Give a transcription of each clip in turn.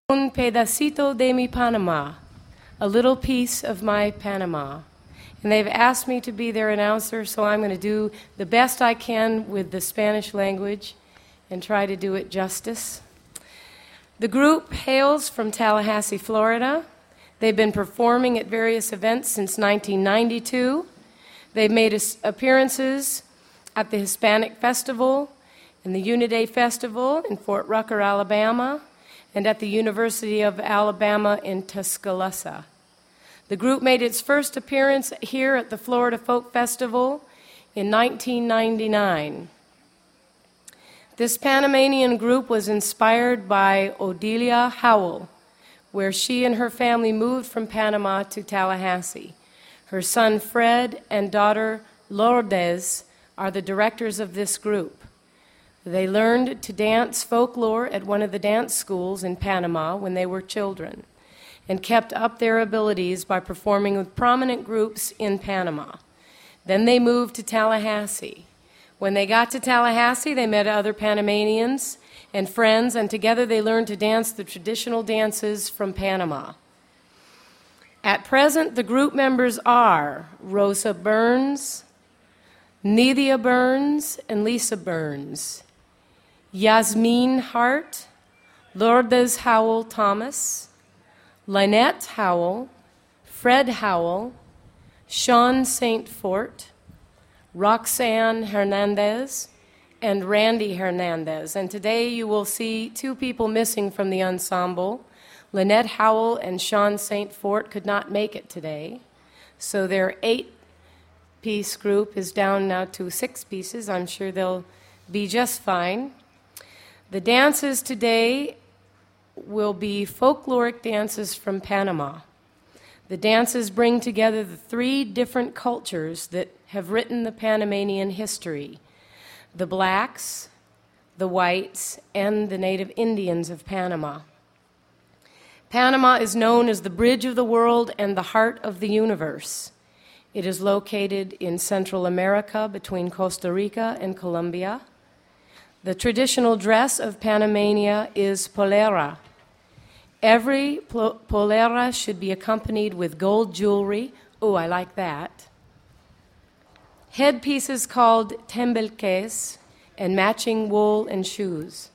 Un pedacito de mi Panama, a little piece of my Panama. And they've asked me to be their announcer, so I'm going to do the best I can with the Spanish language and try to do it justice. The group hails from Tallahassee, Florida. They've been performing at various events since 1992. They've made appearances at the Hispanic Festival and the Uniday Festival in Fort Rucker, Alabama, and at the University of Alabama in Tuscaloosa. The group made its first appearance here at the Florida Folk Festival in 1999. This Panamanian group was inspired by Odelia Howell, where she and her family moved from Panama to Tallahassee. Her son Fred and daughter Lourdes are the directors of this group. They learned to dance folklore at one of the dance schools in Panama when they were children and kept up their abilities by performing with prominent groups in Panama. Then they moved to Tallahassee. When they got to Tallahassee, they met other Panamanians and friends, and together they learned to dance the traditional dances from Panama. At present, the group members are Rosa Burns, Nydia Burns, and Lisa Burns, Yasmin Hart, Lourdes Howell Thomas, Lynette Howell, Fred Howell, Sean St. Fort, Roxanne Hernandez, and Randy Hernandez. And today you will see two people missing from the ensemble. Lynette Howell and Sean St. Fort could not make it today, so their 8-piece group is down now to 6 pieces. I'm sure they'll be just fine. The dances today will be folkloric dances from Panama. The dances bring together the 3 different cultures that have written the Panamanian history: the blacks, the whites, and the native Indians of Panama. Panama is known as the bridge of the world and the heart of the universe. It is located in Central America between Costa Rica and Colombia. The traditional dress of Panamania is polera. Every polera should be accompanied with gold jewelry. Oh, I like that. Headpieces called tembelques, and matching wool and shoes.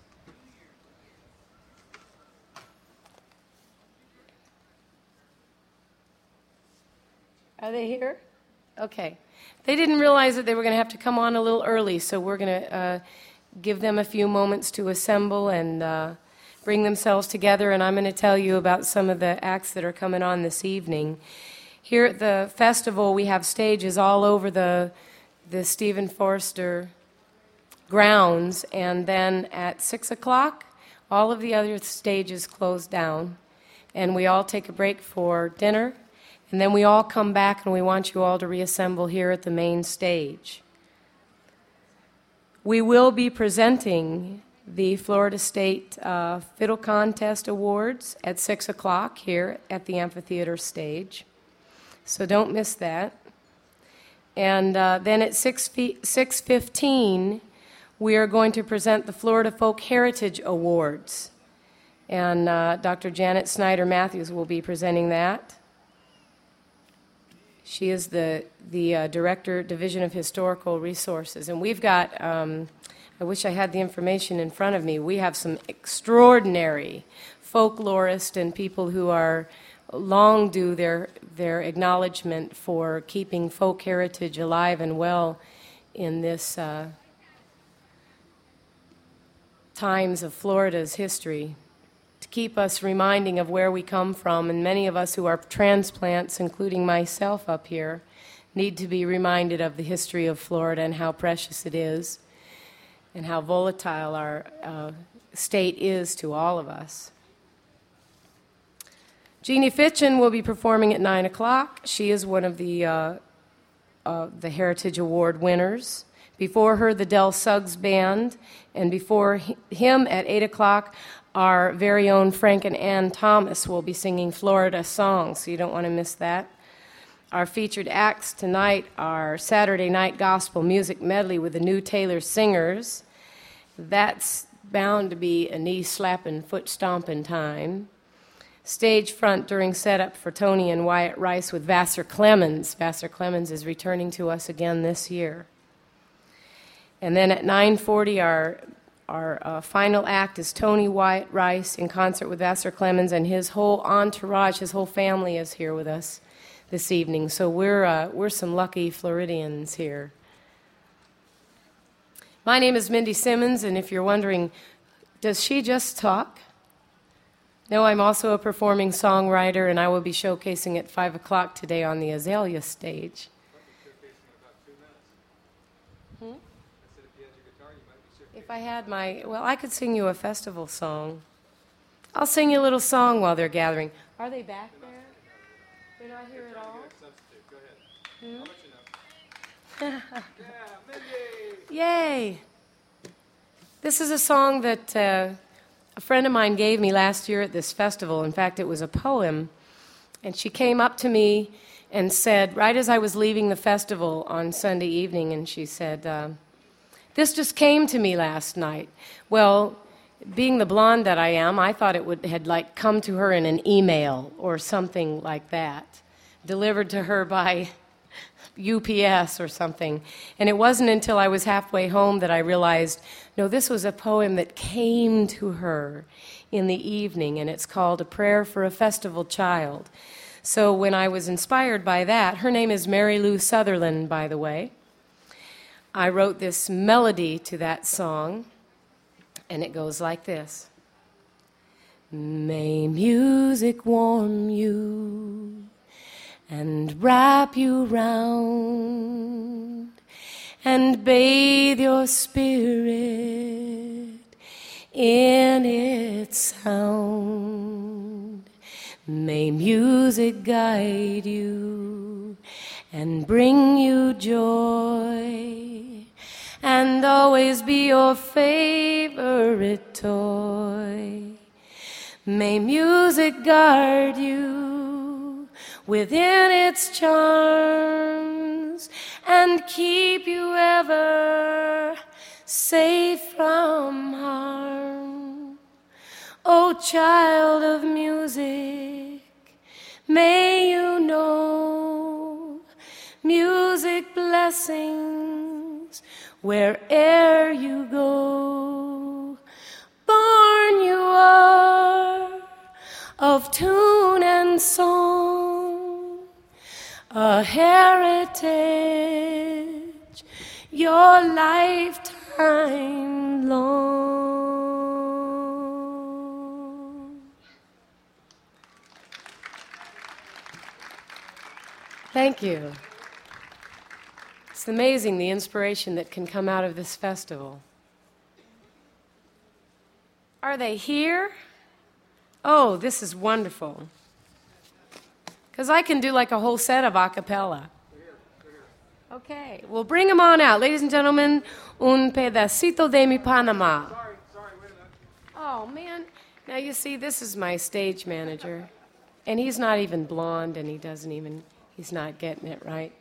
Are they here? Okay. They didn't realize that they were going to have to come on a little early, so we're going to give them a few moments to assemble and bring themselves together, and I'm going to tell you about some of the acts that are coming on this evening. Here at the festival, we have stages all over the Stephen Forster grounds, and then at 6 o'clock, all of the other stages close down, and we all take a break for dinner, and then we all come back, and we want you all to reassemble here at the main stage. We will be presenting the Florida State Fiddle Contest Awards at 6 o'clock here at the amphitheater stage, so don't miss that. And then at 6:15, we are going to present the Florida Folk Heritage Awards, and Dr. Janet Snyder Matthews will be presenting that. She is the Director, Division of Historical Resources. And we've got, I wish I had the information in front of me, we have some extraordinary folklorists and people who are long due their acknowledgement for keeping folk heritage alive and well in this times of Florida's history, to keep us reminding of where we come from. And many of us who are transplants, including myself up here, need to be reminded of the history of Florida and how precious it is and how volatile our state is to all of us. Jeannie Fitchen will be performing at 9 o'clock. She is one of the Heritage Award winners. Before her, the Del Suggs Band, and before him at 8 o'clock, our very own Frank and Ann Thomas will be singing Florida songs, so you don't want to miss that. Our featured acts tonight are Saturday Night Gospel Music Medley with the New Taylor Singers. That's bound to be a knee-slapping, foot-stomping time. stage front during setup for Tony and Wyatt Rice with Vassar Clemens. Vassar Clemens is returning to us again this year. And then at 9:40, our final act is Tony Wyatt Rice in concert with Vassar Clemens, and his whole entourage, his whole family is here with us this evening. So we're some lucky Floridians here. My name is Mindy Simmons, and if you're wondering, does she just talk? No, I'm also a performing songwriter, and I will be showcasing at 5 o'clock today on the Azalea stage. If I had I could sing you a festival song. I'll sing you a little song while they're gathering. Are they back there? They're not here at all? Go ahead. Yay! This is a song that a friend of mine gave me last year at this festival. In fact, it was a poem. And she came up to me and said, right as I was leaving the festival on Sunday evening, and she said, this just came to me last night. Well, being the blonde that I am, I thought it had come to her in an email or something like that, delivered to her by UPS or something. And it wasn't until I was halfway home that I realized, no, this was a poem that came to her in the evening, and it's called A Prayer for a Festival Child. So when I was inspired by that, her name is Mary Lou Sutherland, by the way, I wrote this melody to that song, and it goes like this. May music warm you and wrap you round and bathe your spirit in its sound. May music guide you and bring you joy and always be your favorite toy. May music guard you within its charms and keep you ever safe from harm. O child of music, may you know music blessings where'er you go. Born you are of tune and song, a heritage your lifetime long. Thank you. It's amazing the inspiration that can come out of this festival. Are they here? Oh, this is wonderful. Because I can do like a whole set of a cappella. Okay, well, bring them on out. Ladies and gentlemen, un pedacito de mi Panama. Sorry, wait a minute. Oh, man. Now, you see, this is my stage manager. And he's not even blonde, and he's not getting it right.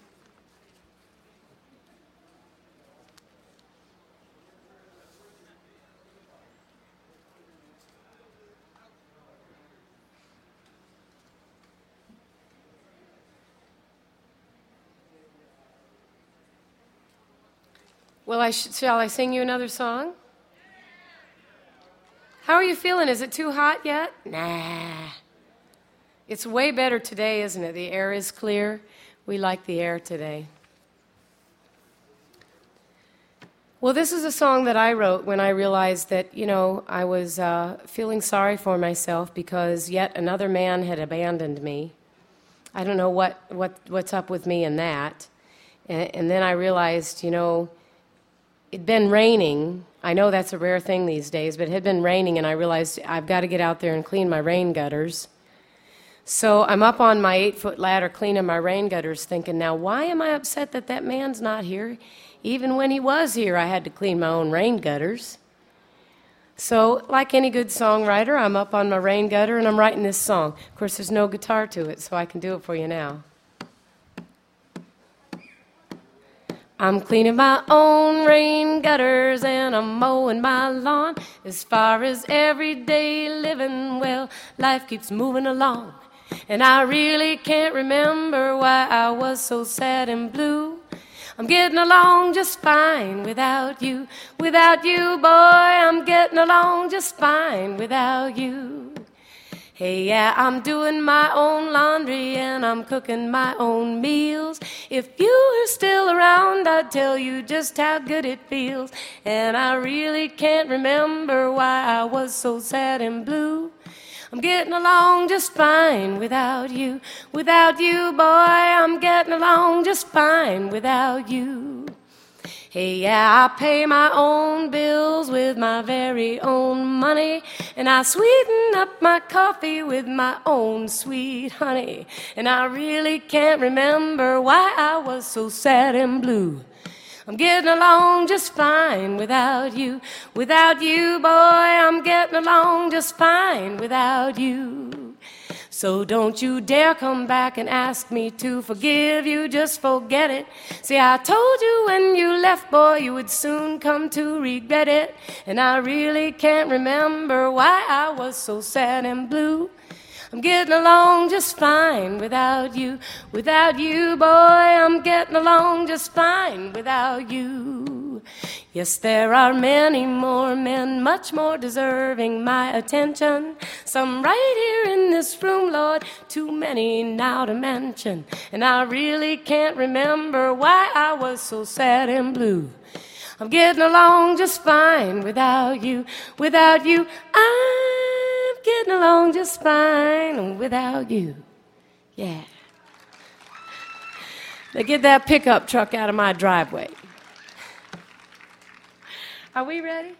Well, shall I sing you another song? How are you feeling? Is it too hot yet? Nah. It's way better today, isn't it? The air is clear. We like the air today. Well, this is a song that I wrote when I realized that, I was feeling sorry for myself because yet another man had abandoned me. I don't know what's up with me in that. And then I realized, it'd been raining. I know that's a rare thing these days, but it had been raining, and I realized I've got to get out there and clean my rain gutters. So I'm up on my 8-foot ladder cleaning my rain gutters thinking, now why am I upset that man's not here? Even when he was here, I had to clean my own rain gutters. So like any good songwriter, I'm up on my rain gutter, and I'm writing this song. Of course, there's no guitar to it, so I can do it for you now. I'm cleaning my own rain gutters and I'm mowing my lawn. As far as everyday living, well, life keeps moving along. And I really can't remember why I was so sad and blue. I'm getting along just fine without you. Without you, boy, I'm getting along just fine without you. Hey, yeah, I'm doing my own laundry and I'm cooking my own meals. If you were still around, I'd tell you just how good it feels. And I really can't remember why I was so sad and blue. I'm getting along just fine without you. Without you, boy, I'm getting along just fine without you. Hey, yeah, I pay my own bills with my very own money, and I sweeten up my coffee with my own sweet honey. And I really can't remember why I was so sad and blue. I'm getting along just fine without you. Without you, boy, I'm getting along just fine without you. So don't you dare come back and ask me to forgive you, just forget it. See, I told you when you left, boy, you would soon come to regret it. And I really can't remember why I was so sad and blue. I'm getting along just fine without you. Without you, boy, I'm getting along just fine without you. Yes, there are many more men, much more deserving my attention. Some right here in this room, Lord, too many now to mention. And I really can't remember why I was so sad and blue. I'm getting along just fine without you. Without you, I'm getting along just fine without you. Yeah. Now get that pickup truck out of my driveway. Are we ready?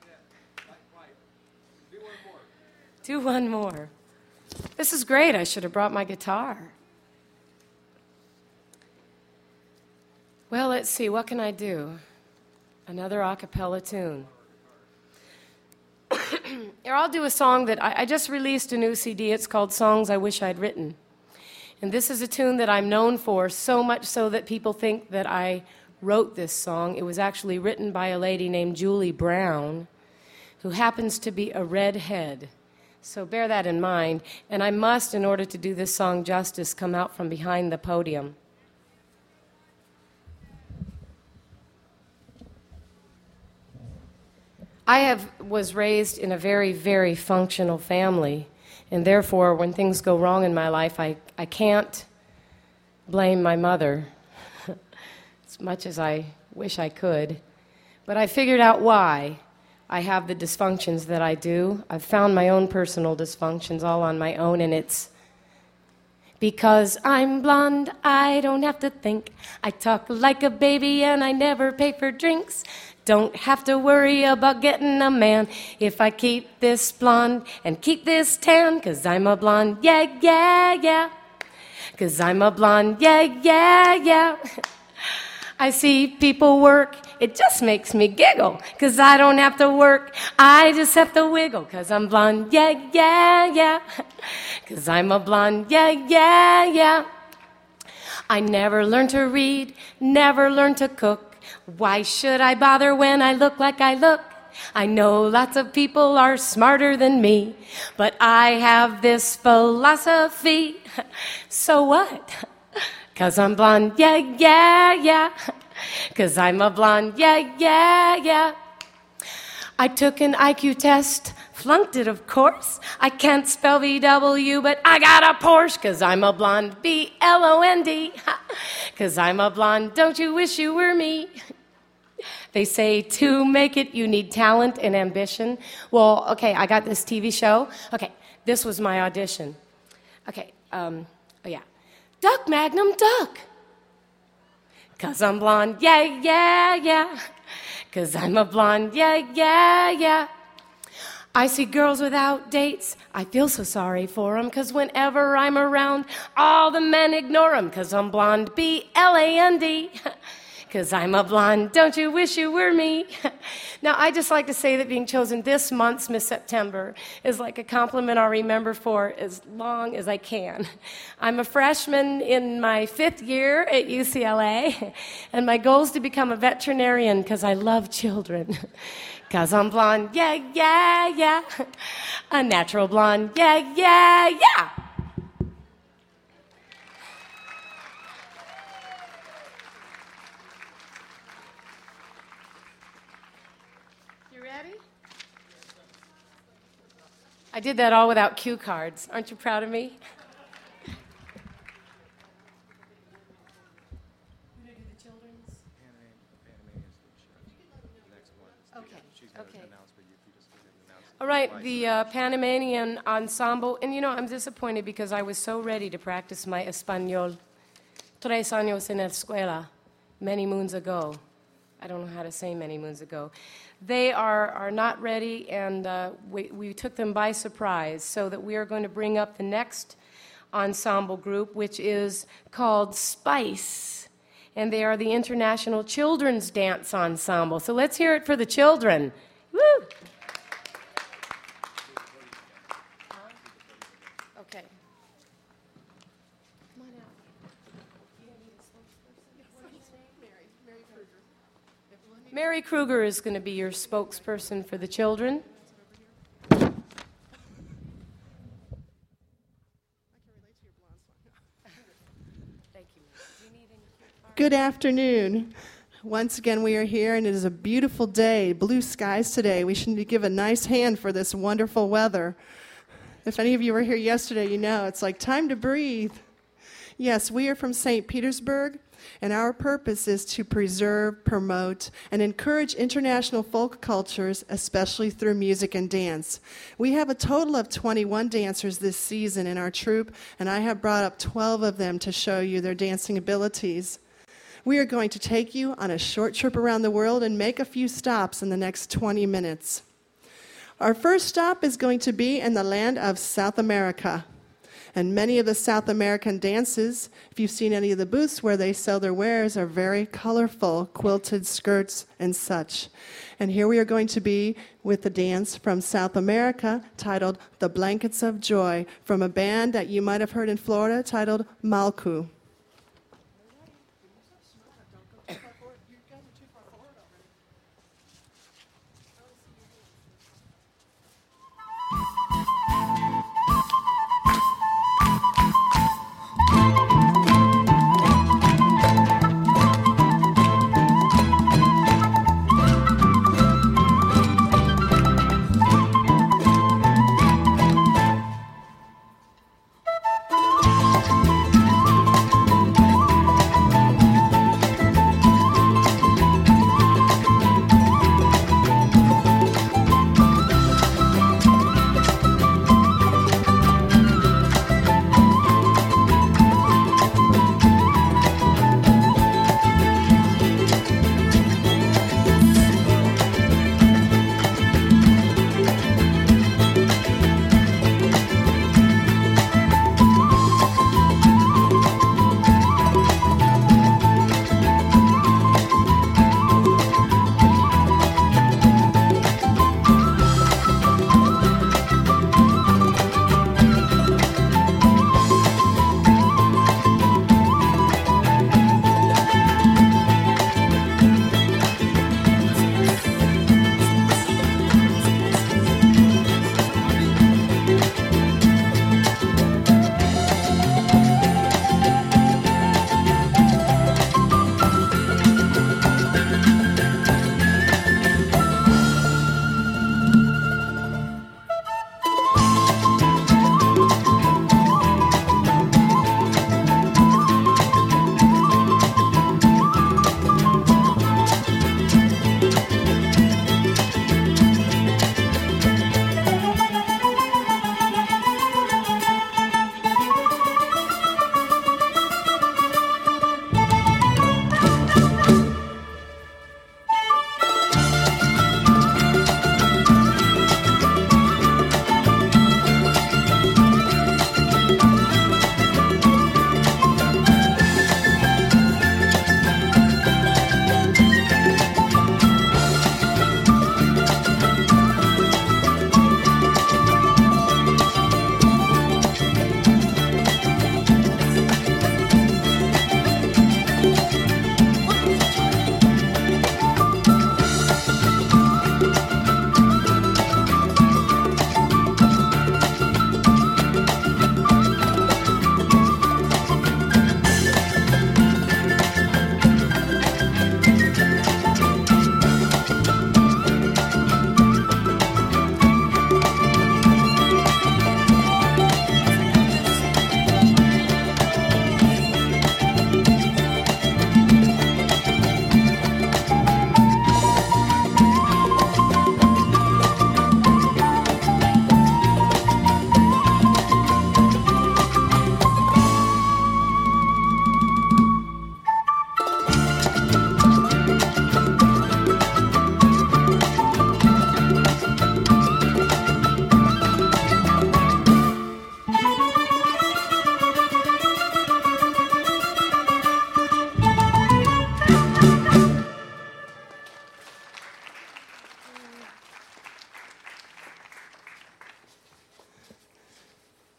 Do one more. This is great. I should have brought my guitar. Well, let's see. What can I do? Another a cappella tune. Here, I'll do a song that I just released a new CD. It's called Songs I Wish I'd Written. And this is a tune that I'm known for, so much so that people think that I wrote this song. It was actually written by a lady named Julie Brown, who happens to be a redhead. So bear that in mind. And I must, in order to do this song justice, come out from behind the podium. I was raised in a very, very functional family, and therefore, when things go wrong in my life, I can't blame my mother as much as I wish I could. But I figured out why I have the dysfunctions that I do. I've found my own personal dysfunctions all on my own, and it's because I'm blonde, I don't have to think. I talk like a baby and I never pay for drinks. Don't have to worry about getting a man if I keep this blonde and keep this tan. 'Cause I'm a blonde, yeah, yeah, yeah. 'Cause I'm a blonde, yeah, yeah, yeah. I see people work, it just makes me giggle. 'Cause I don't have to work, I just have to wiggle. 'Cause I'm blonde, yeah, yeah, yeah. 'Cause I'm a blonde, yeah, yeah, yeah. I never learned to read, never learned to cook. Why should I bother when I look like I look? I know lots of people are smarter than me, but I have this philosophy. So what? 'Cause I'm blonde, yeah, yeah, yeah. 'Cause I'm a blonde, yeah, yeah, yeah. I took an IQ test, flunked it, of course. I can't spell VW, but I got a Porsche. 'Cause I'm a blonde, BLOND. 'Cause I'm a blonde, don't you wish you were me? They say to make it, you need talent and ambition. Well, okay, I got this TV show. Okay, this was my audition. Okay, oh yeah. Duck Magnum, duck. 'Cause I'm blonde, yeah, yeah, yeah. 'Cause I'm a blonde, yeah, yeah, yeah. I see girls without dates. I feel so sorry for them, 'cause whenever I'm around, all the men ignore them. 'Cause I'm blonde, BLAND. 'cause I'm a blonde. Don't you wish you were me? Now, I just like to say that being chosen this month's Miss September is like a compliment I'll remember for as long as I can. I'm a freshman in my 5th year at UCLA, and my goal is to become a veterinarian because I love children. 'Cause I'm blonde, yeah, yeah, yeah. A natural blonde, yeah, yeah, yeah. You ready? I did that all without cue cards. Aren't you proud of me? All right, the Panamanian Ensemble, and you know, I'm disappointed because I was so ready to practice my Español 3 años en la escuela many moons ago. I don't know how to say many moons ago. They are not ready, and we took them by surprise, so that we are going to bring up the next ensemble group, which is called Spice, and they are the International Children's Dance Ensemble. So let's hear it for the children. Woo! Okay. Come on out. You don't need a spokesperson? What did you say? Mary Kruger. Mary Kruger is going to be your spokesperson for the children. Good afternoon. Once again, we are here, and it is a beautiful day, blue skies today. We should give a nice hand for this wonderful weather. If any of you were here yesterday, you know it's like time to breathe. Yes, we are from St. Petersburg, and our purpose is to preserve, promote, and encourage international folk cultures, especially through music and dance. We have a total of 21 dancers this season in our troupe, and I have brought up 12 of them to show you their dancing abilities. We are going to take you on a short trip around the world and make a few stops in the next 20 minutes. Our first stop is going to be in the land of South America. And many of the South American dances, if you've seen any of the booths where they sell their wares, are very colorful, quilted skirts and such. And here we are going to be with the dance from South America titled The Blankets of Joy, from a band that you might have heard in Florida titled Malku.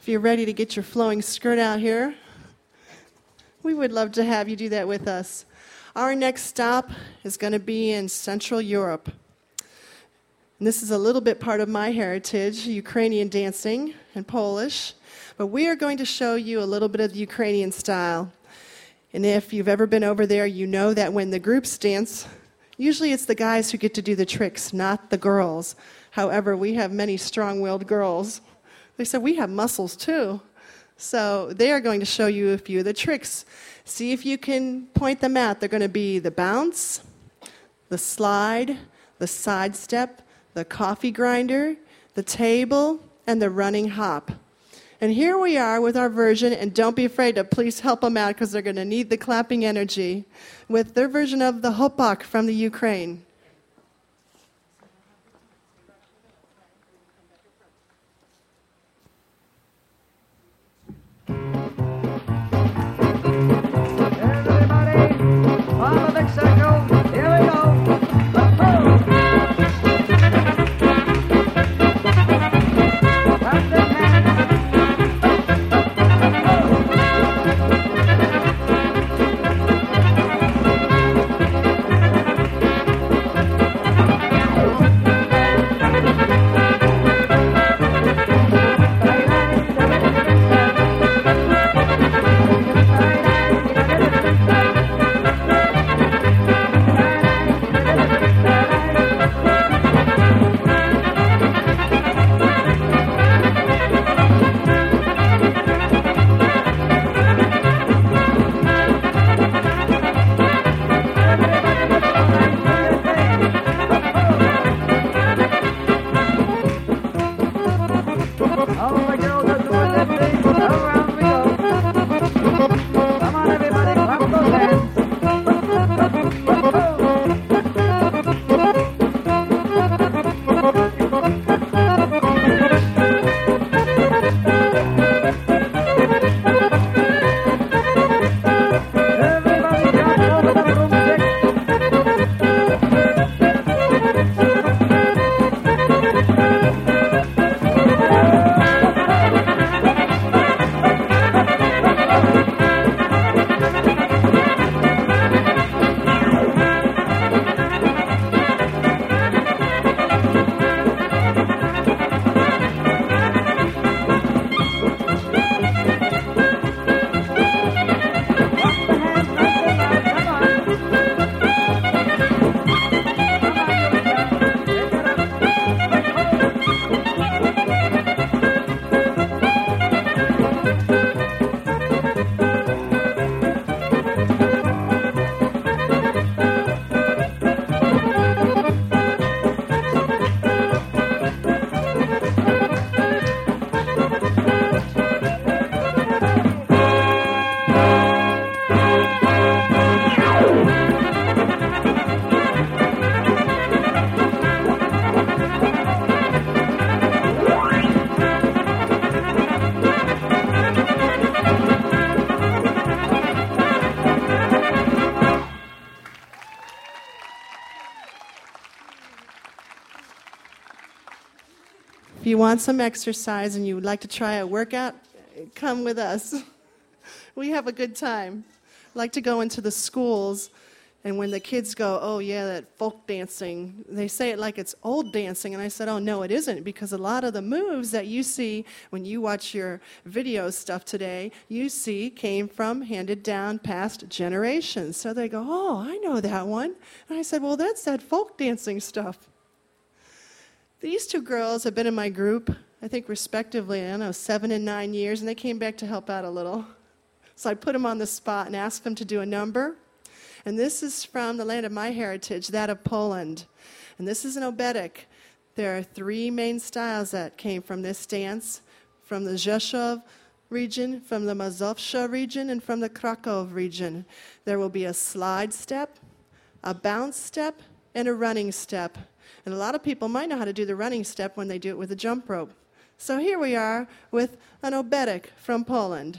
If you're ready to get your flowing skirt out here, we would love to have you do that with us. Our next stop is going to be in Central Europe. And this is a little bit part of my heritage, Ukrainian dancing and Polish. But we are going to show you a little bit of the Ukrainian style. And if you've ever been over there, you know that when the groups dance, usually it's the guys who get to do the tricks, not the girls. However, we have many strong-willed girls. They said, we have muscles too. So they are going to show you a few of the tricks. See if you can point them out. They're going to be the bounce, the slide, the sidestep, the coffee grinder, the table, and the running hop. And here we are with our version, and don't be afraid to please help them out because they're going to need the clapping energy, with their version of the hopak from the Ukraine. On the big circle, here we go. Clap them hands. All the girls are doing their thing. Around we go. Come on, everybody, clap those hands. Everybody jump over the broomstick. If you want some exercise and you would like to try a workout, come with us. We have a good time. I like to go into the schools, and when the kids go, oh yeah, that folk dancing, they say it like it's old dancing, and I said, oh no, it isn't, because a lot of the moves that you see when you watch your video stuff today, you see came from handed down past generations. So they go, oh, I know that one. And I said, well, that's that folk dancing stuff. These two girls have been in my group, I think respectively, 7 and 9 years, and they came back to help out a little. So I put them on the spot and asked them to do a number. And this is from the land of my heritage, that of Poland. And this is an obetic. There are 3 main styles that came from this dance, from the Rzeszów region, from the Mazowsza region, and from the Krakow region. There will be a slide step, a bounce step, and a running step. And a lot of people might know how to do the running step when they do it with a jump rope. So here we are with an obetic from Poland.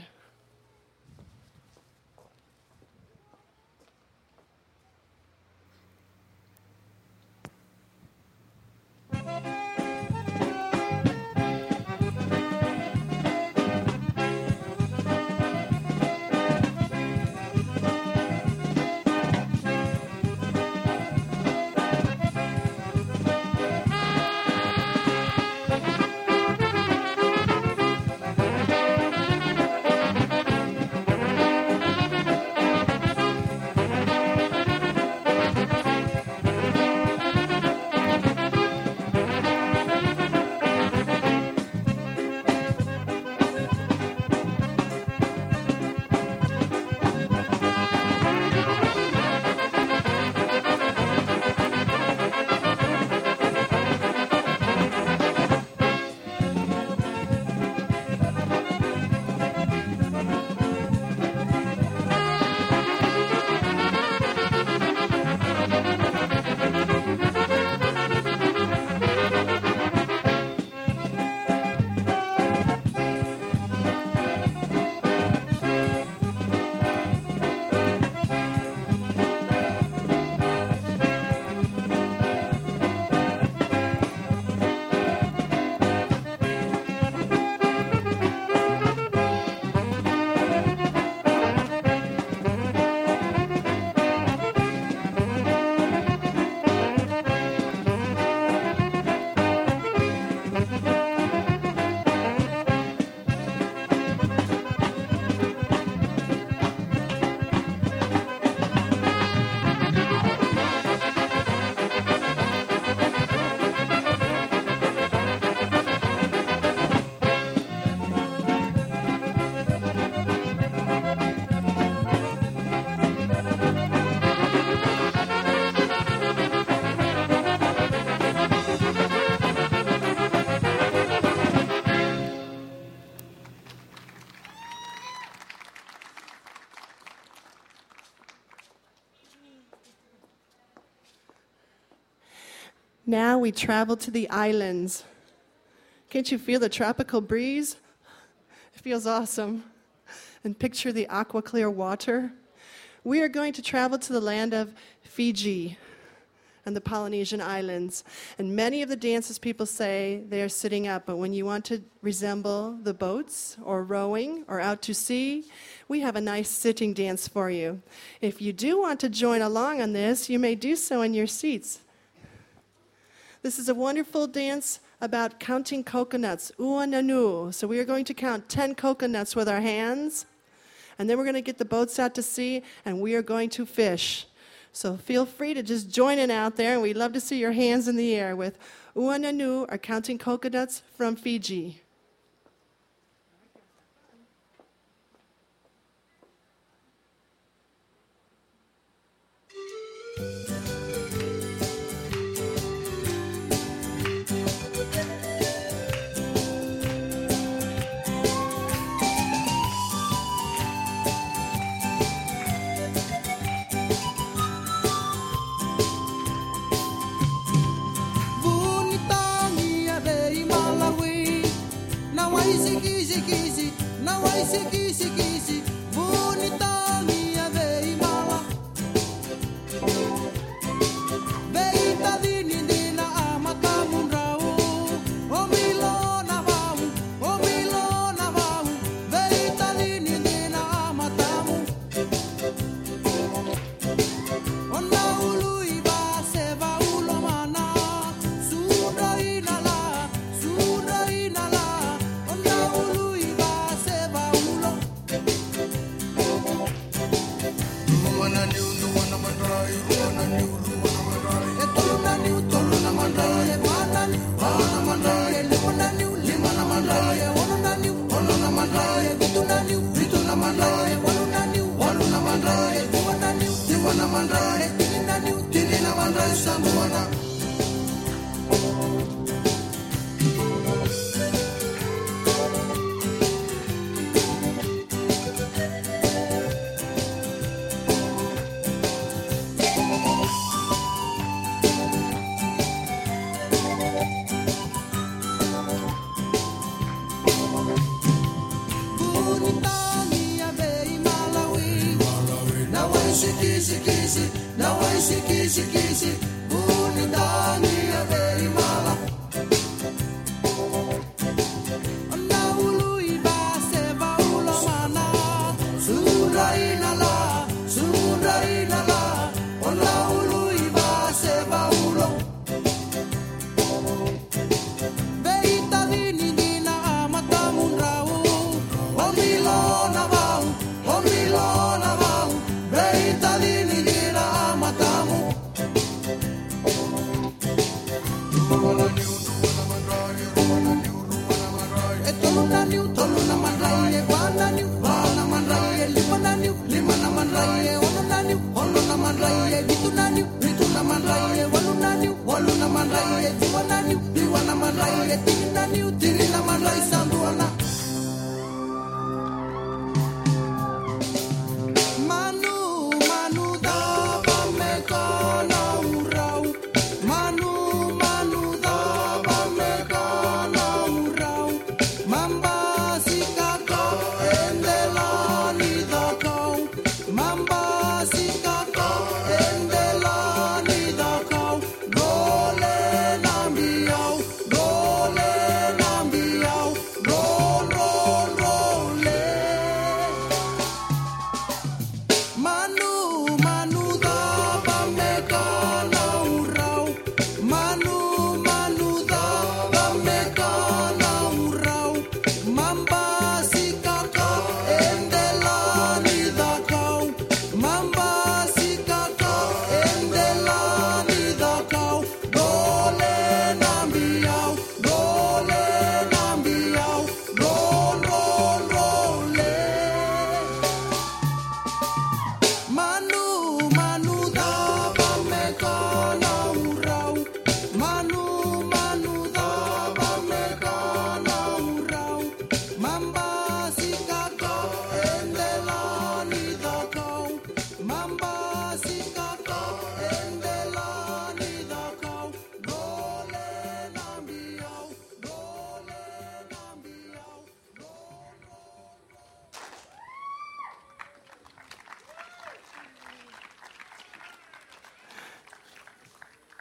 Now we travel to the islands. Can't you feel the tropical breeze? It feels awesome. And picture the aqua clear water. We are going to travel to the land of Fiji and the Polynesian islands. And many of the dances, people say they are sitting up, but when you want to resemble the boats or rowing or out to sea, we have a nice sitting dance for you. If you do want to join along on this, you may do so in your seats. This is a wonderful dance about counting coconuts, ua nanu. So we are going to count 10 coconuts with our hands, and then we're going to get the boats out to sea, and we are going to fish. So feel free to just join in out there, and we'd love to see your hands in the air with ua nanu, or counting coconuts from Fiji.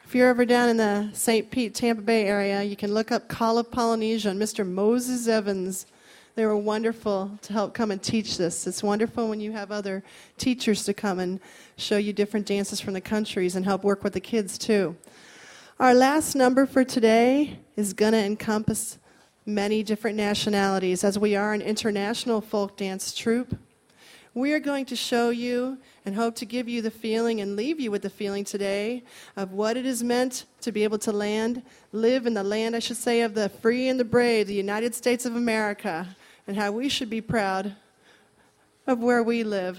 If you're ever down in the St. Pete, Tampa Bay area, you can look up Call of Polynesia and Mr. Moses Evans. They were wonderful to help come and teach this. It's wonderful when you have other teachers to come and show you different dances from the countries and help work with the kids too. Our last number for today is going to encompass many different nationalities. As we are an international folk dance troupe, we are going to show you and hope to give you the feeling and leave you with the feeling today of what it is meant to be able to live in the land, I should say, of the free and the brave, the United States of America, and how we should be proud of where we live.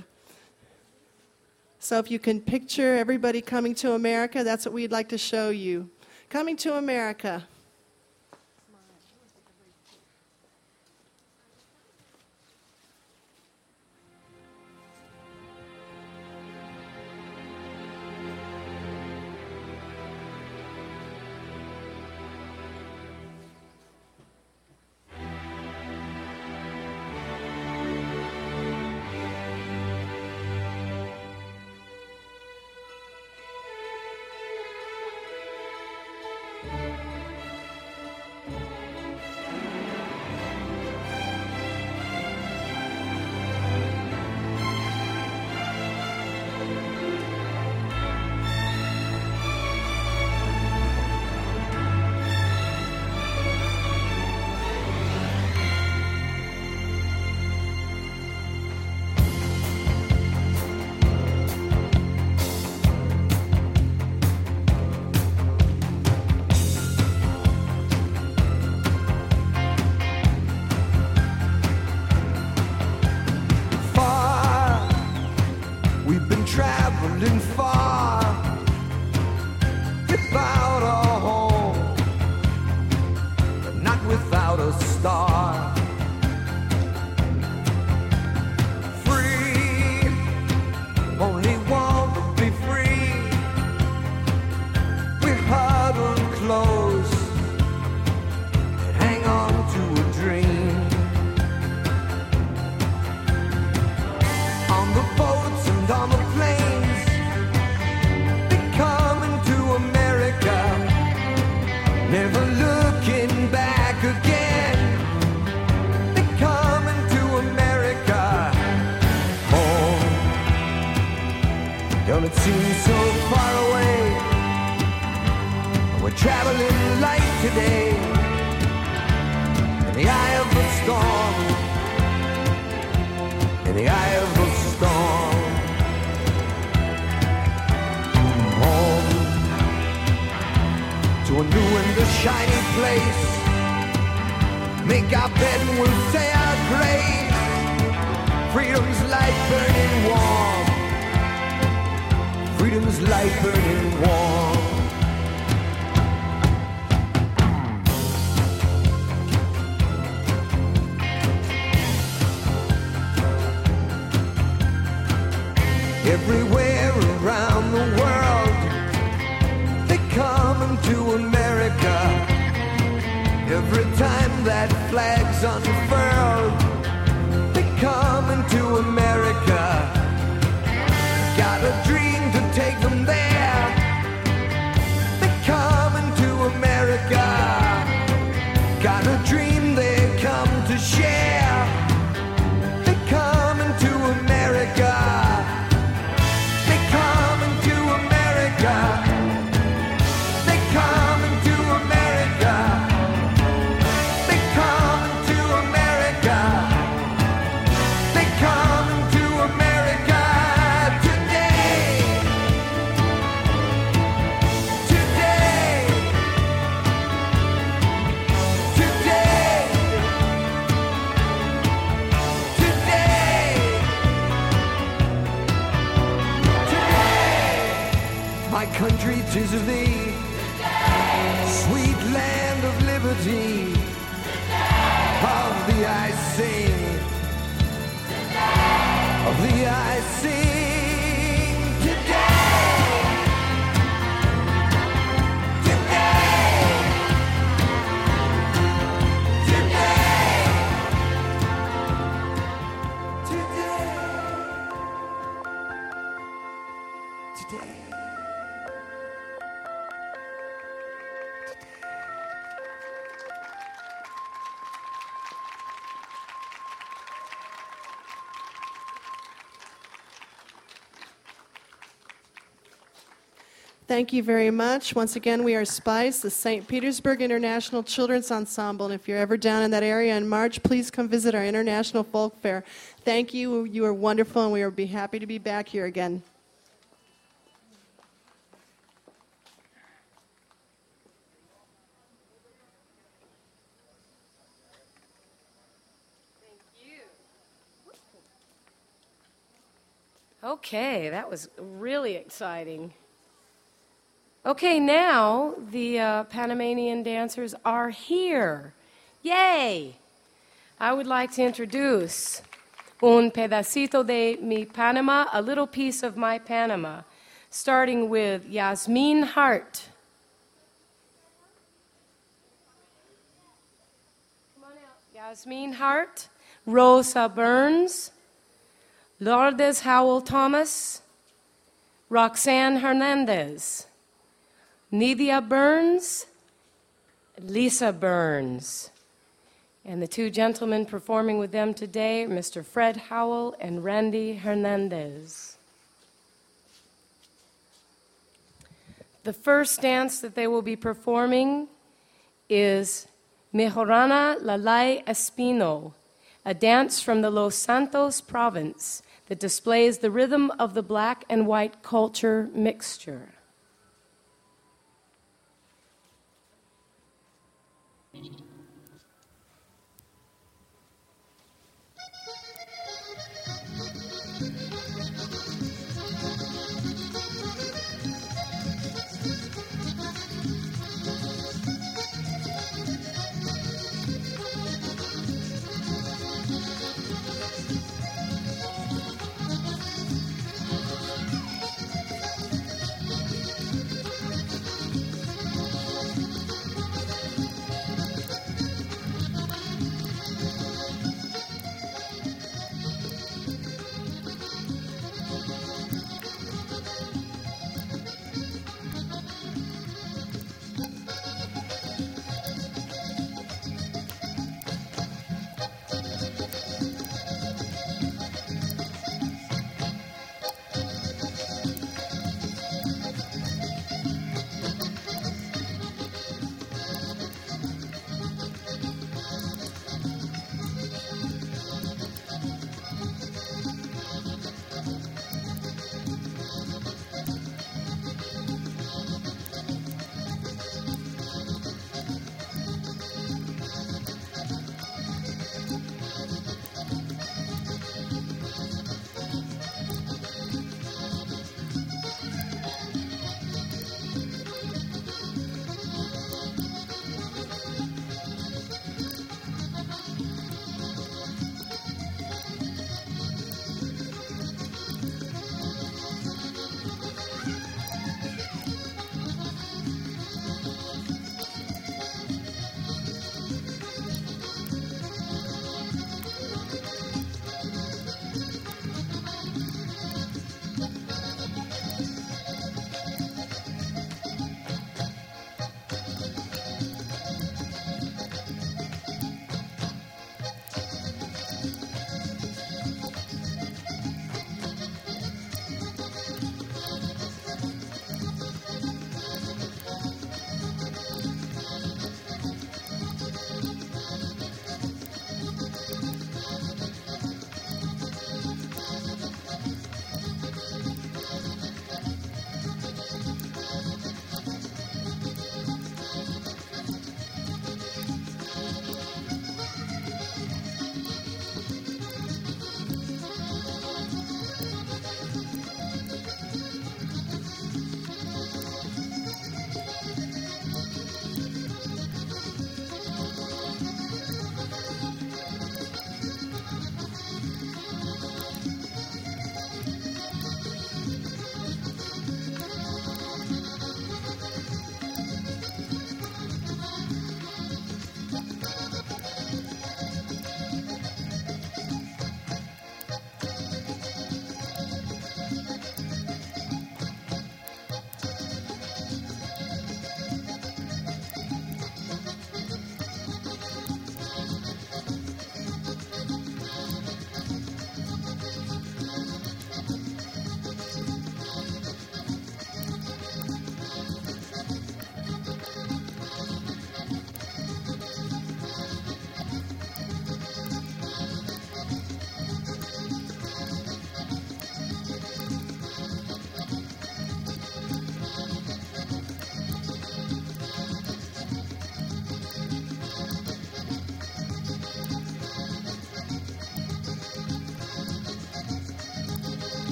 So if you can picture everybody coming to America, that's what we'd like to show you. Coming to America. Traveling far without a home, but not without a star. Free, only want to be free. We're huddled close and hang on to a dream. On the boats and on the planes, they're coming to America, never looking back again. They're coming to America, home. Don't it seem so far away? We're traveling light today, in the eye of the storm. In the eye of the storm, home to a new and a shiny place. Make our bed and we'll say our grace. Freedom's light burning warm. Freedom's light burning warm. Everywhere around the world, they come to America. Every time that flag's unfurled, they come to America. Got a dream to take them there. They come to America. Got a dream they come to share. They come to America. Country, 'tis of thee, sweet land of liberty, of thee I sing, of thee I sing today, today, today, today, today. Thank you very much. Once again, we are SPICE, the St. Petersburg International Children's Ensemble. And if you're ever down in that area in March, please come visit our International Folk Fair. Thank you. You are wonderful, and we will be happy to be back here again. Okay, that was really exciting. Okay, now the Panamanian dancers are here. Yay! I would like to introduce Un pedacito de mi Panama, a little piece of my Panama, starting with Yasmin Hart. Come on out. Yasmin Hart, Rosa Burns, Lourdes Howell Thomas, Roxanne Hernandez, Nidia Burns, Lisa Burns. And the two gentlemen performing with them today are Mr. Fred Howell and Randy Hernandez. The first dance that they will be performing is Mejorana Lalay Espino, a dance from the Los Santos province that displays the rhythm of the black and white culture mixture.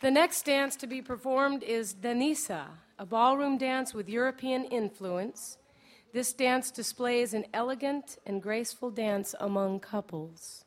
The next dance to be performed is Danisa, a ballroom dance with European influence. This dance displays an elegant and graceful dance among couples.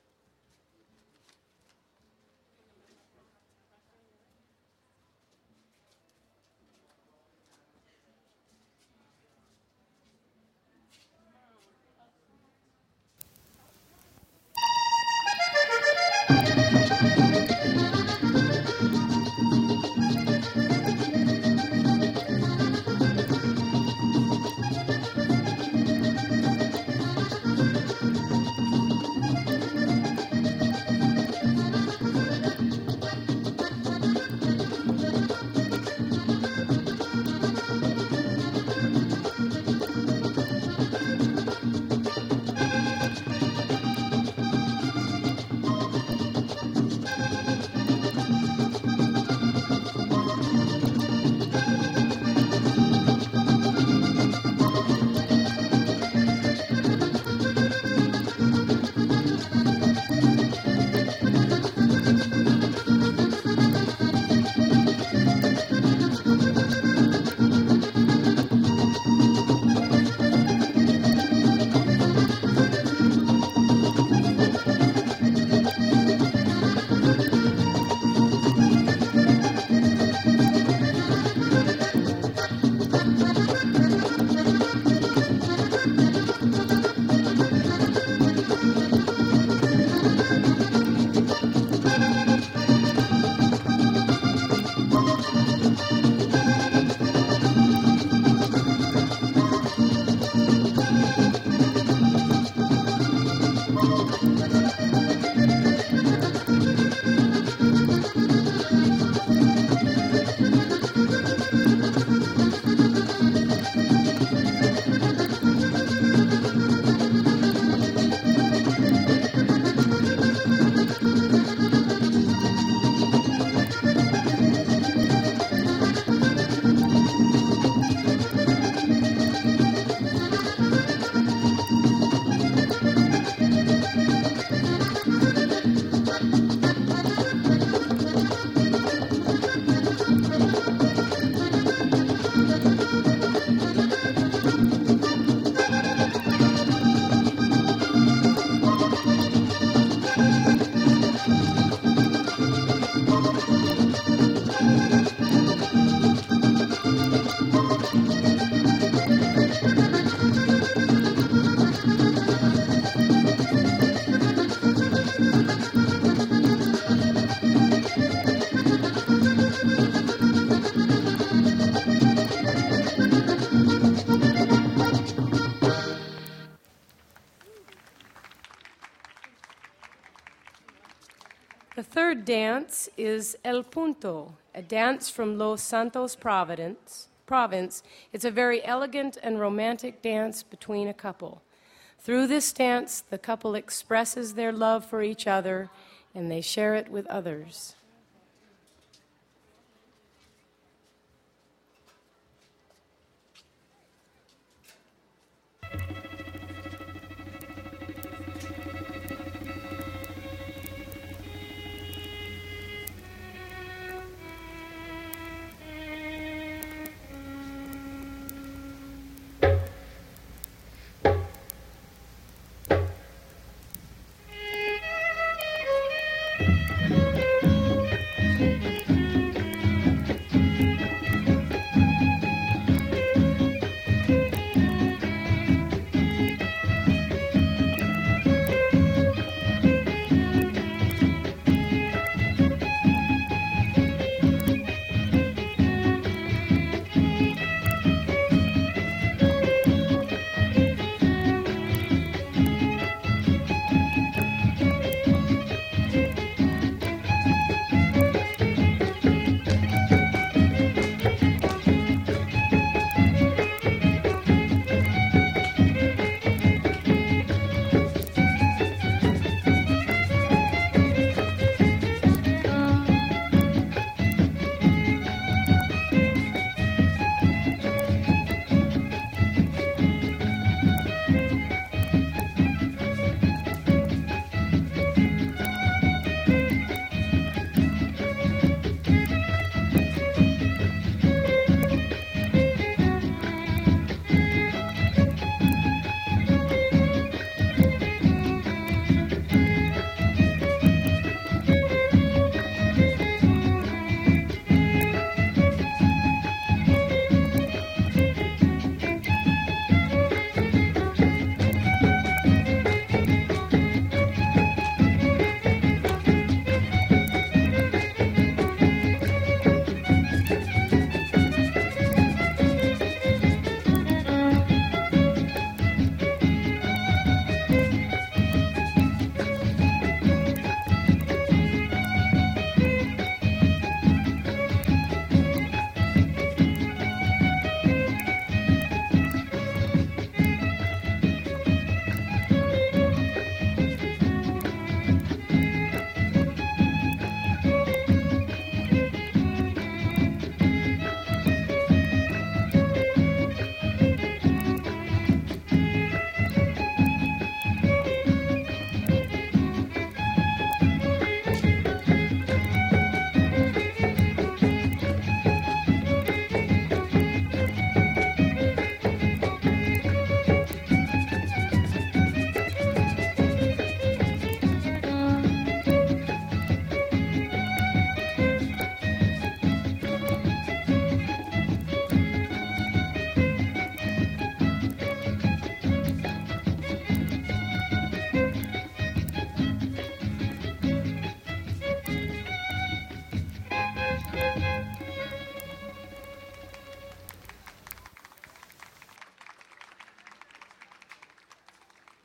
The third dance is El Punto, a dance from Los Santos province. It's a very elegant and romantic dance between a couple. Through this dance, the couple expresses their love for each other and they share it with others.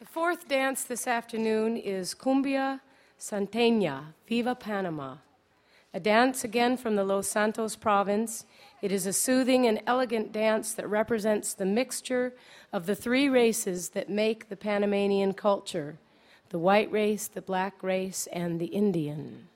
The fourth dance this afternoon is Cumbia Santeña, Viva Panama, a dance again from the Los Santos province. It is a soothing and elegant dance that represents the mixture of the three races that make the Panamanian culture: the white race, the black race, and the Indian.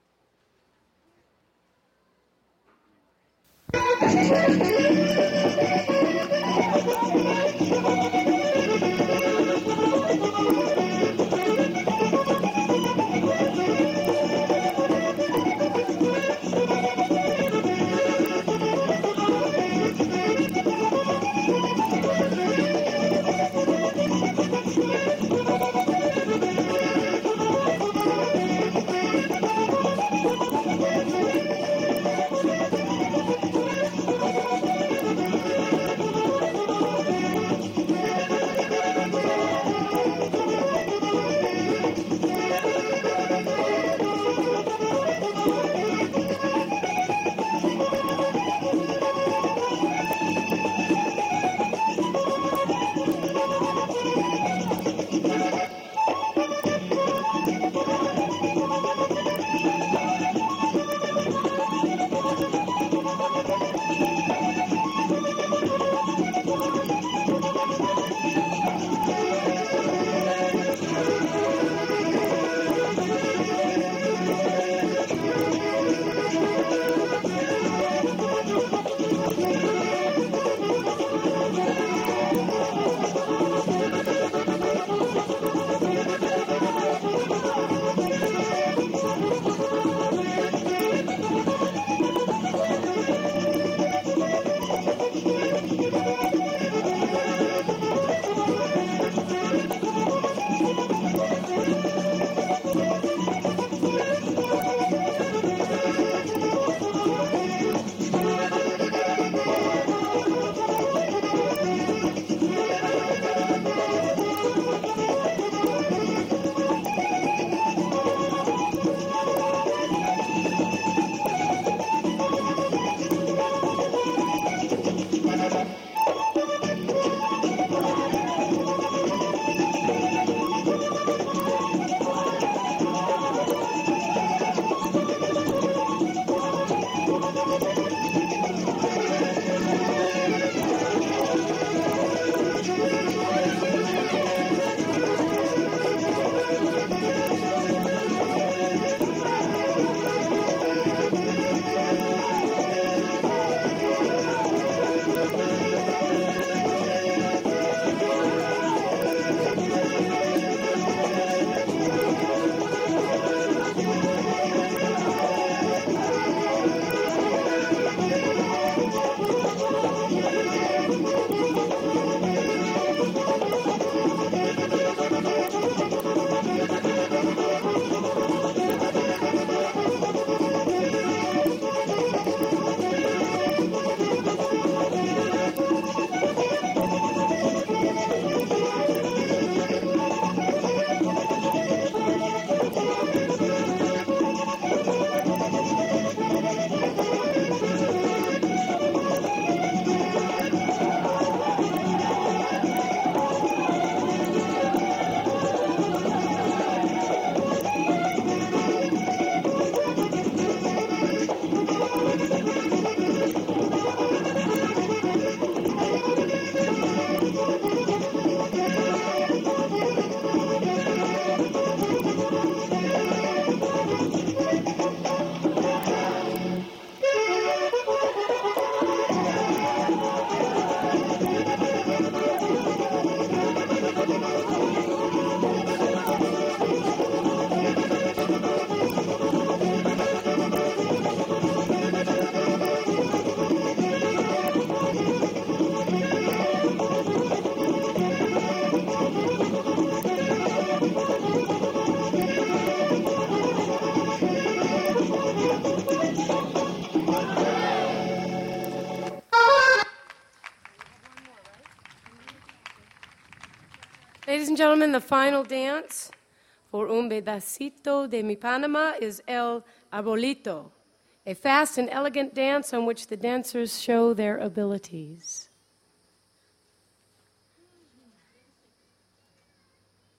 Ladies and gentlemen, the final dance for Un Pedacito de Mi Panama is El Arbolito, a fast and elegant dance on which the dancers show their abilities.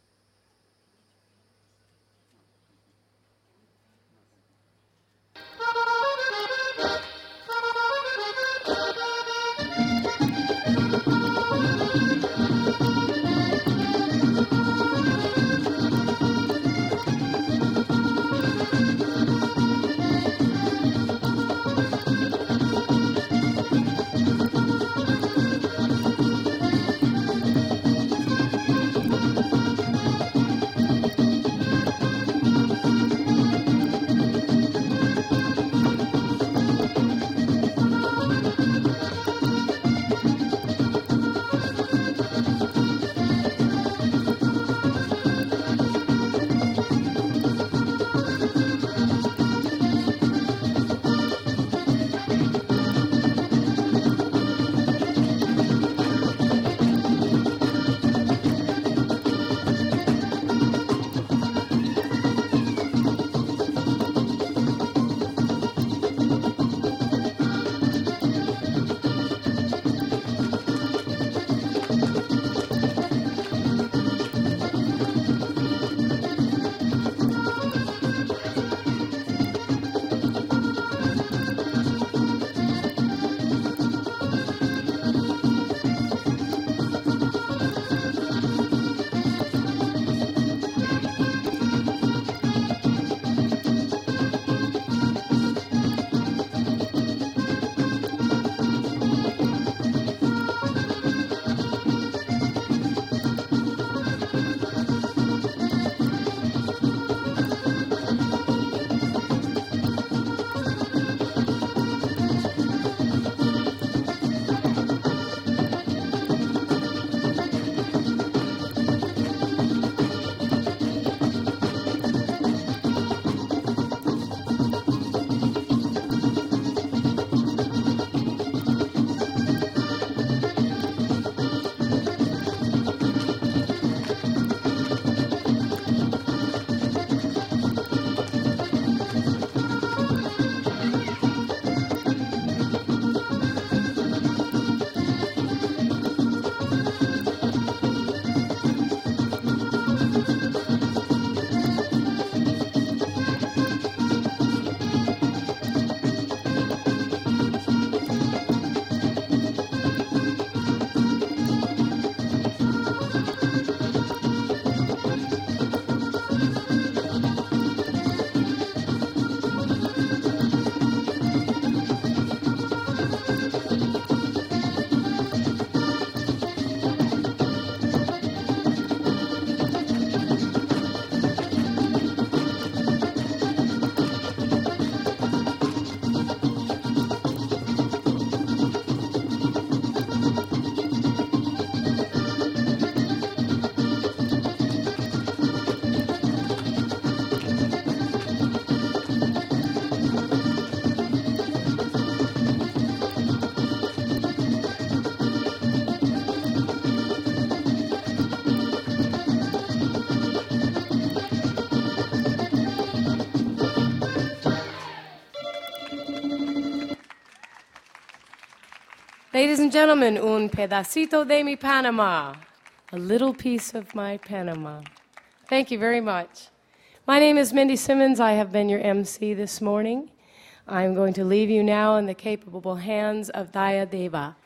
Ladies and gentlemen, un pedacito de mi Panama, a little piece of my Panama. Thank you very much. My name is Mindy Simmons. I have been your MC this morning. I'm going to leave you now in the capable hands of Daya Deva.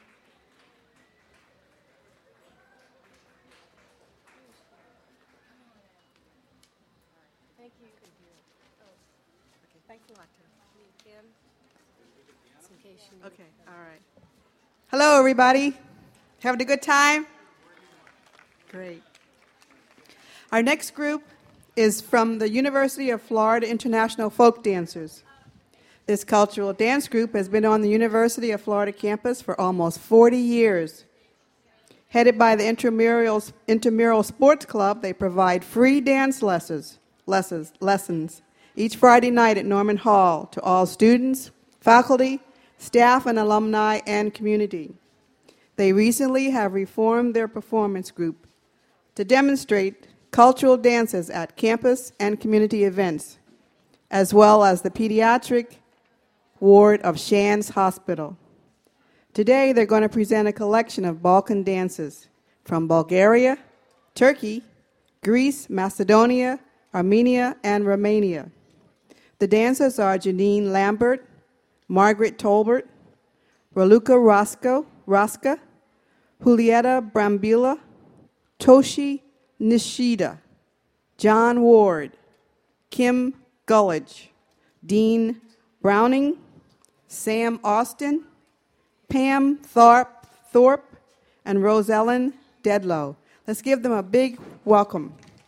Okay, all right. Hello, everybody. Having a good time? Great. Our next group is from the University of Florida International Folk Dancers. This cultural dance group has been on the University of Florida campus for almost 40 years. Headed by the Intramural Sports Club, they provide free dance lessons each Friday night at Norman Hall to all students, faculty, staff and alumni, and community. They recently have reformed their performance group to demonstrate cultural dances at campus and community events, as well as the pediatric ward of Shands Hospital. Today, they're going to present a collection of Balkan dances from Bulgaria, Turkey, Greece, Macedonia, Armenia, and Romania. The dancers are Janine Lambert, Margaret Tolbert, Raluca Raska, Julieta Brambila, Toshi Nishida, John Ward, Kim Gullidge, Dean Browning, Sam Austin, Pam Thorpe, and Rosellen Dedlow. Let's give them a big welcome.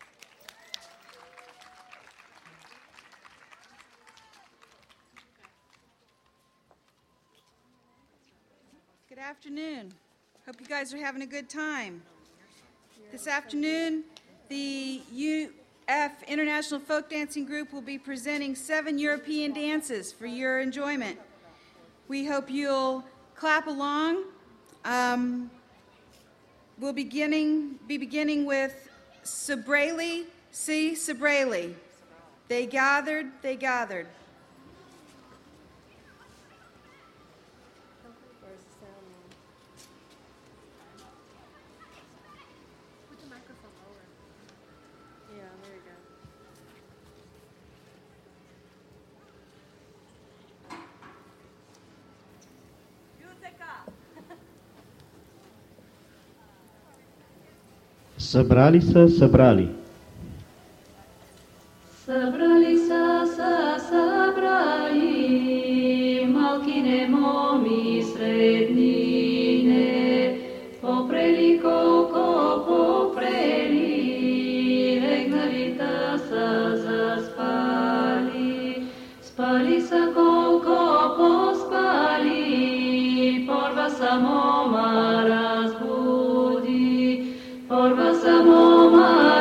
Good afternoon. Hope you guys are having a good time. This afternoon, the UF International Folk Dancing Group will be presenting 7 European dances for your enjoyment. We hope you'll clap along. We'll be beginning with Sabrali, Si Sabrali. They gathered. Събрали са, събрали. Събрали са, събрали, малкине моми среднине, попрели колко попрели, легнали та са заспали, спали са колко поспали, порва са мома разбуди, порва са мома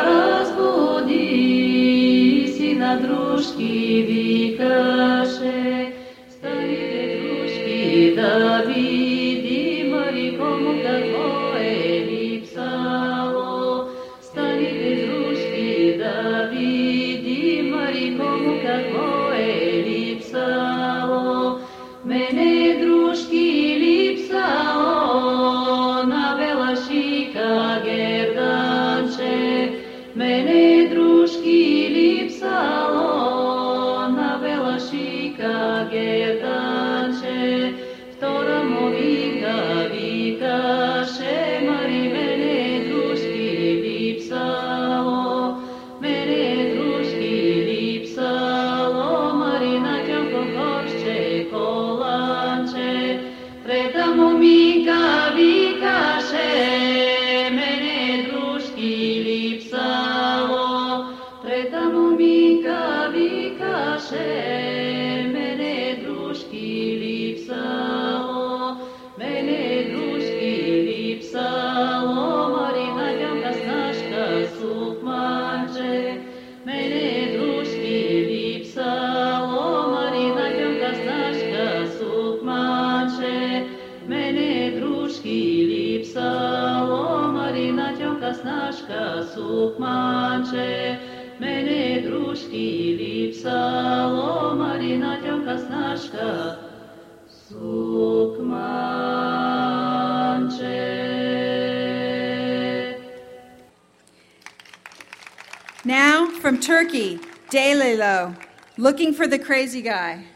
разбуди, сина дружки викаше, старите дружки да види, Марикому какво е липсало, старите дружки да види, Марикому какво е липсало, мене дружки липсало, на бела шика герданче, мене дружки липсало, на бела шика герданче, втора му викаше, Мари, мене дружки липсало, мене дружки липсало, Мари, на тянко корче коланче, трета му викаше, мене дружки липсало, трета му викаше, мене дружки липсало, мене дружки липсало, Марина тянка снашка сукманче, мене дружки липсало, Марина тянка снашка сукманче, мене дружки липсало, Марина тянка снашка сукманче, мене дружки липсало, Марина тянка снашка сукманче. Now, from Turkey, Delilo, Looking for the Crazy Guy.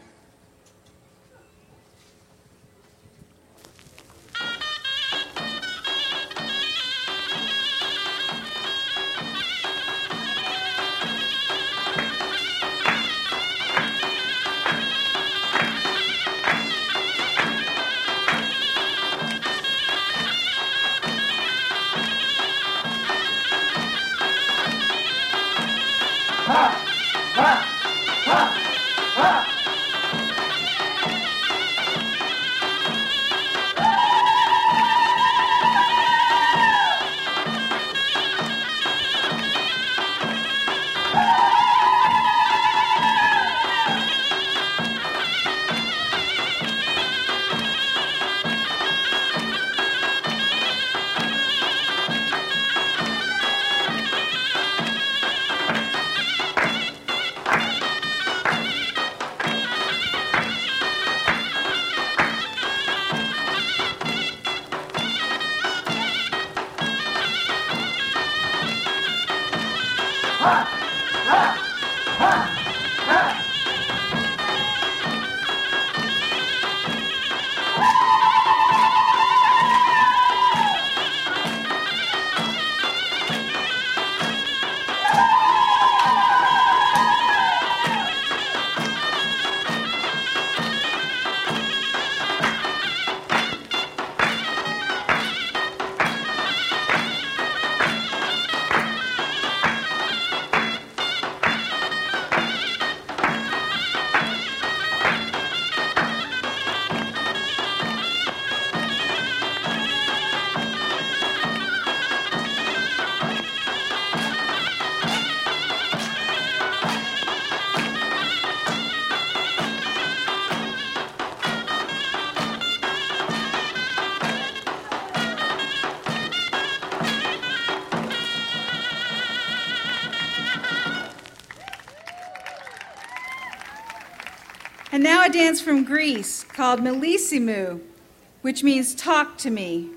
And now a dance from Greece called Melissimou, which means talk to me.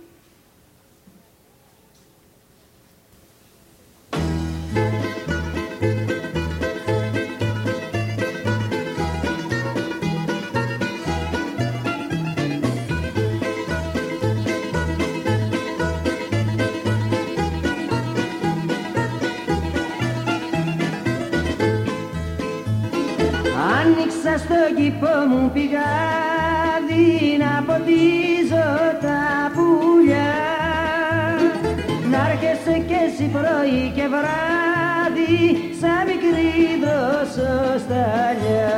Άνοιξα στο κήπο μου πηγάδι να ποτίζω τα πουλιά, να έρχεσαι κι εσύ πρωί και βράδυ σαν μικρή δροσοσταλιά.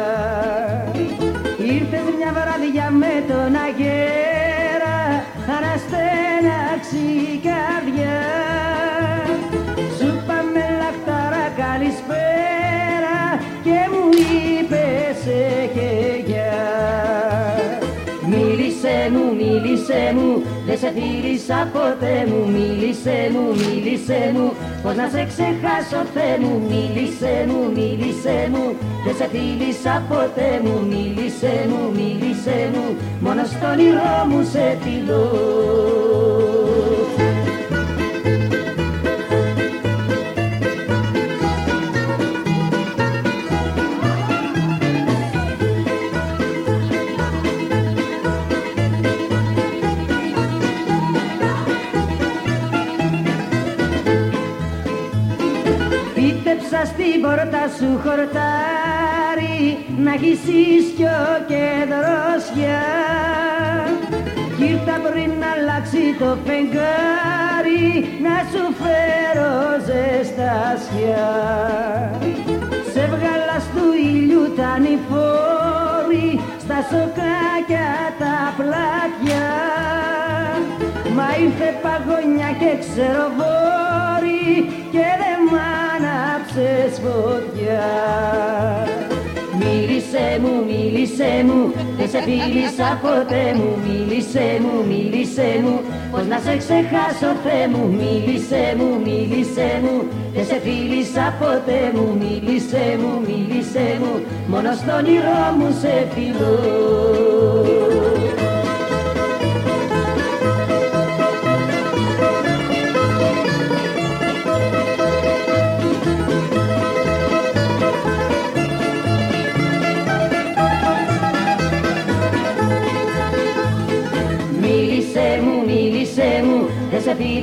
Ήρθες μια βράδια με τον αγέρα, αναστέναξει η καρδιά. Σου πάμε λαχτάρα καλησπέρα και μου είπες γεια. Μίλησέ μου, δεν σε φίλησα ποτέ μου. Μίλησέ μου, πώς να σε ξεχάσω Θεέ μου. Μίλησέ μου, δεν σε φίλησα ποτέ μου. Μίλησέ μου, μόνο στον όνειρό μου σε φιλώ. Στην πόρτα σου χορτάρι να έχεις ίσιο και δροσιά, κι ήρθα πριν να αλλάξει το φεγγάρι να σου φέρω ζεστασιά. Σε βγάλα του ήλιου τα νηφόρη στα σοκάκια τα πλατιά, μα ήρθε παγωνιά και ξεροβόρη και δεν μ' άναψες φωτιά. Μίλησέ μου, δεν σε φίλησα ποτέ μου. Μίλησέ μου, πώς να σε ξεχάσω Θεέ μου. Μίλησέ μου, δεν σε φίλησα ποτέ μου. Μίλησέ μου, μόνο στον όνειρό μου σε φιλώ.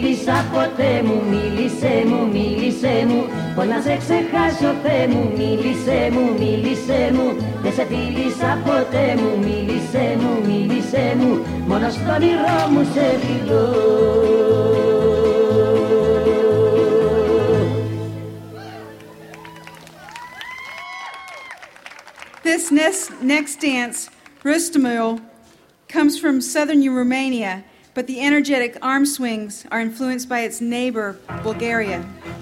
φίλησα ποτέ μου. Μίλησέ μου, μίλησέ μου, πώς να σε ξεχάσω Θεέ μου. Μίλησέ μου, μίλησέ μου, δεν σε φίλησα ποτέ μου. Μίλησέ μου, μίλησέ μου, μόνο στο όνειρό μου σε φιλώ. This next dance, Rustamul, comes from southern Romania, but the energetic arm swings are influenced by its neighbor, Bulgaria.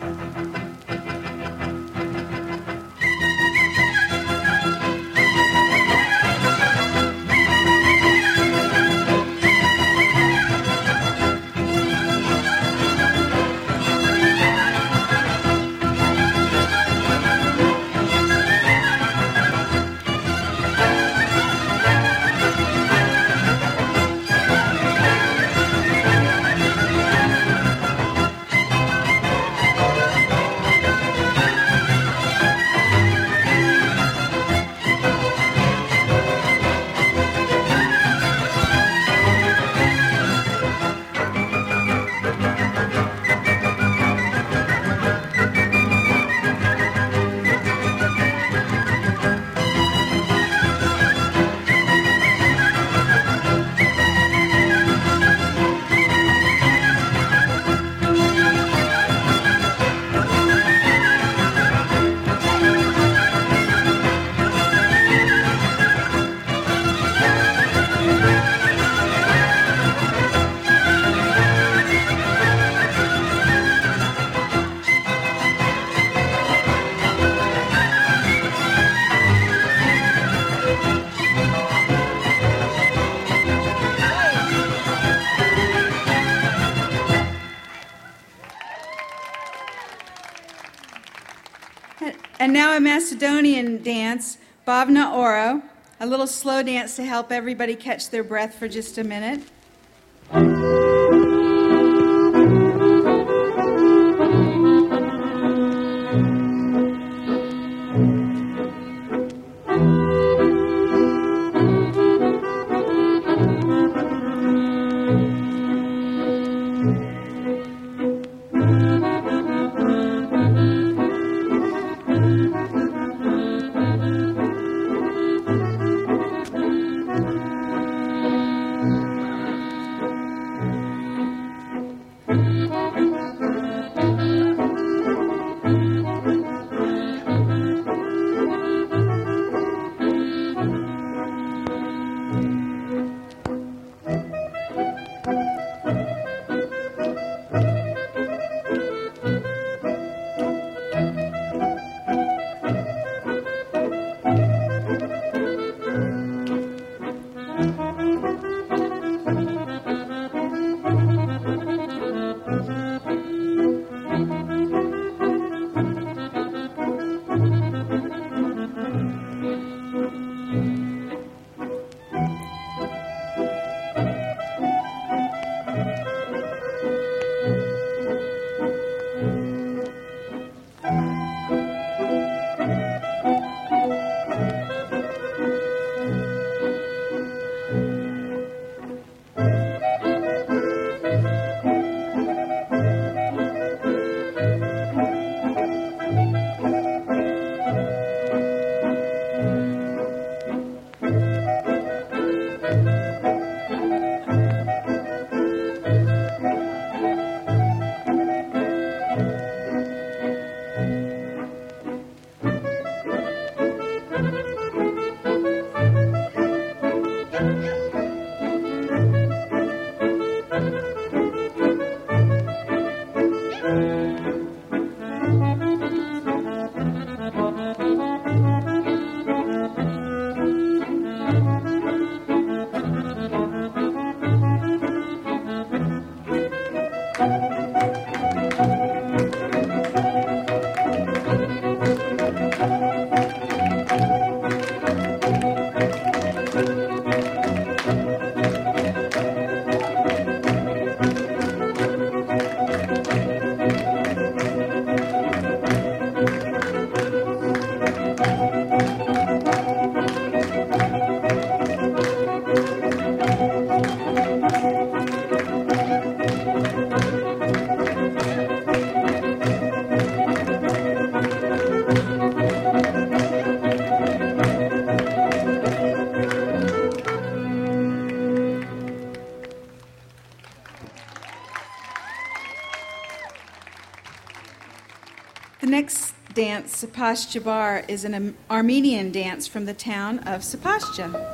And now a Macedonian dance, Bavna Oro, a little slow dance to help everybody catch their breath for just a minute. The next dance, Sepashcha Bar, is an Armenian dance from the town of Sepashcha.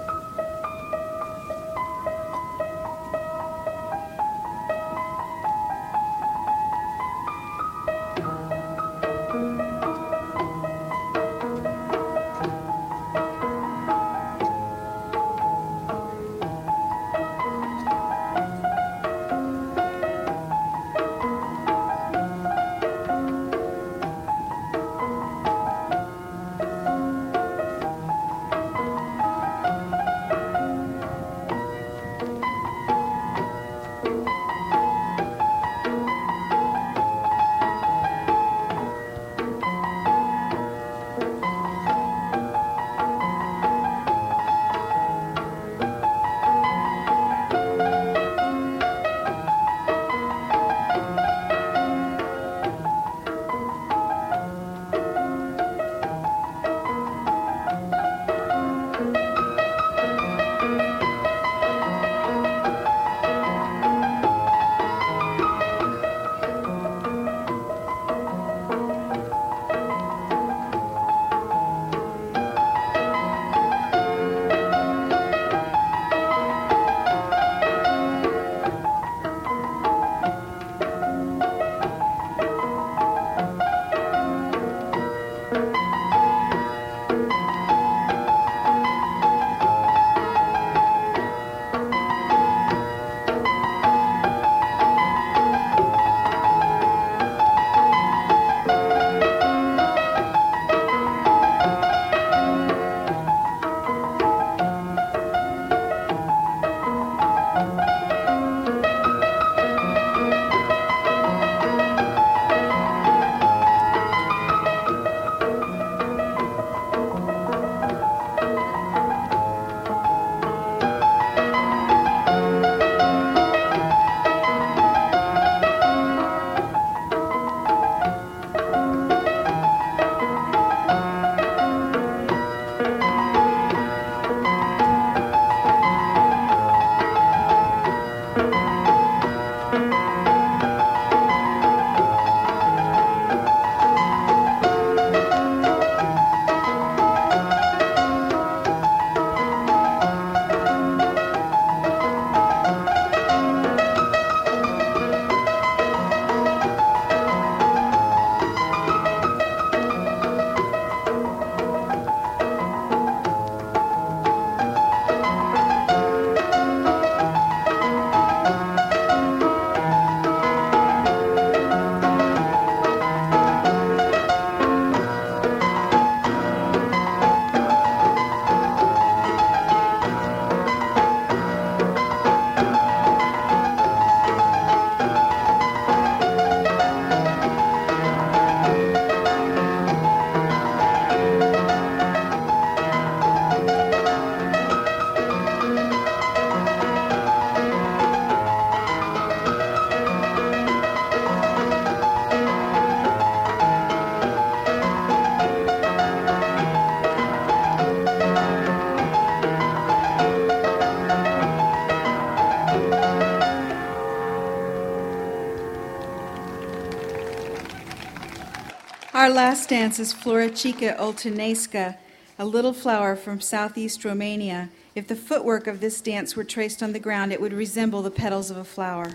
Our last dance is Floricica Oltenesca, a little flower from southeast Romania. If the footwork of this dance were traced on the ground, it would resemble the petals of a flower.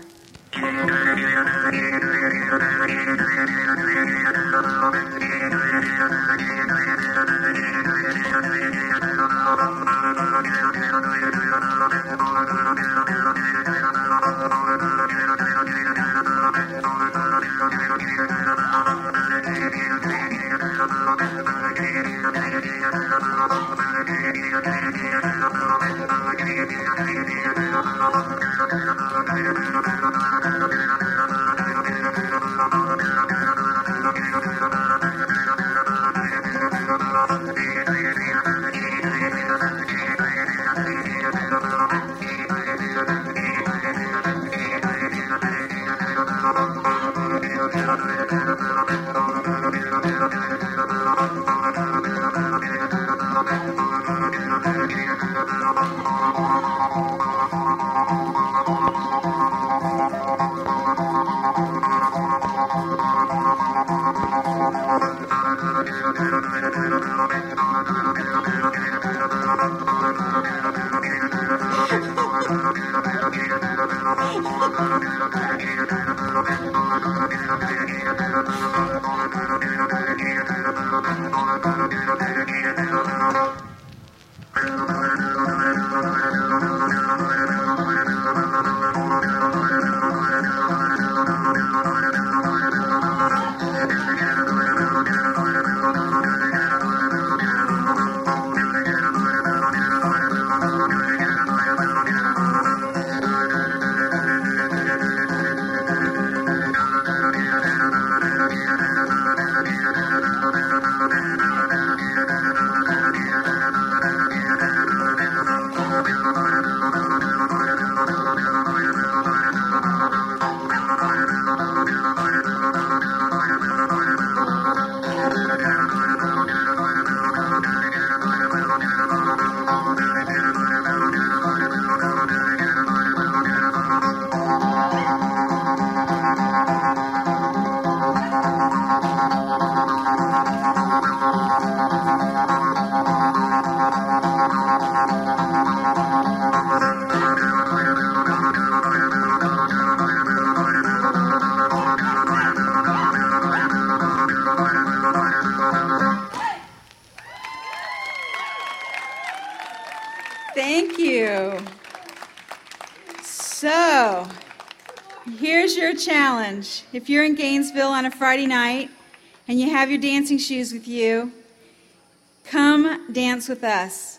Thank you. So, here's your challenge. If you're in Gainesville on a Friday night and you have your dancing shoes with you, come dance with us.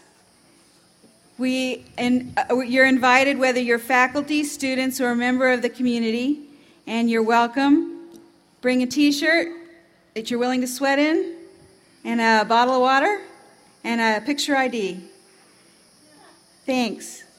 You're invited whether you're faculty, students, or a member of the community, and you're welcome. Bring a t-shirt that you're willing to sweat in, and a bottle of water, and a picture ID. Thanks.